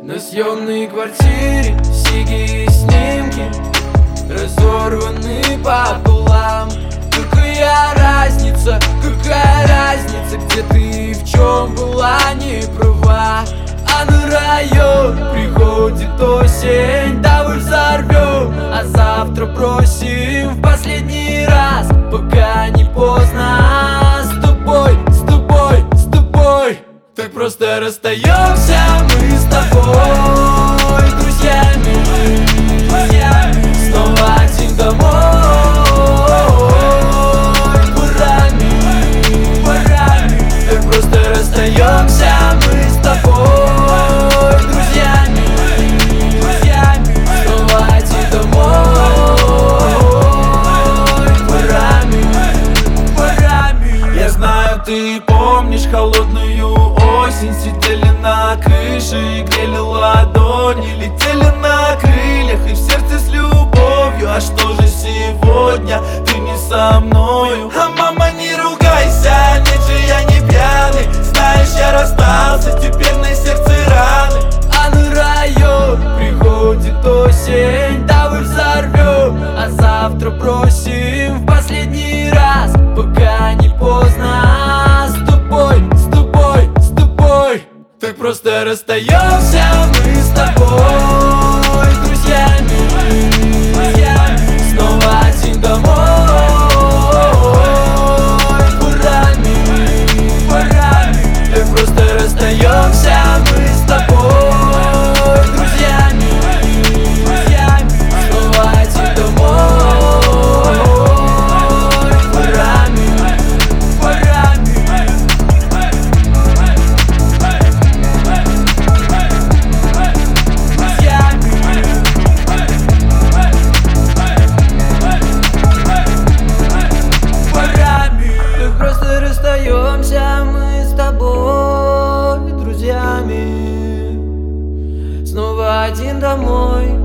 На съемной квартире сиги и снимки, разорваны пополам. Какая разница, где ты и в чем была не права? А на район приходит осень, давай взорвем, а завтра бросим в последний раз, пока не поздно. С тобой так просто расстаемся мы с тобой, друзьями. Снова один домой, парами. Так просто расстаемся мы с тобой, друзьями. Снова один домой, парами. Я знаю, ты помнишь холодную осень. Сидели на крыше и грели ладони, летели на крыльях и в сердце с любовью. А что же сегодня ты не со мною? А мама, не ругайся, нет же, я не пьяный. Знаешь, я расстался, теперь на сердце раны. А на район приходит осень, давай взорвем, а завтра бросим в последний раз, пока не поздно. Так просто расстаемся мы с тобой, друзьями. Снова один домой, парами. Так просто расстаемся мы с тобой, друзьями. Снова один домой, парами. Расстаемся мы с тобой, друзьями. Снова один домой.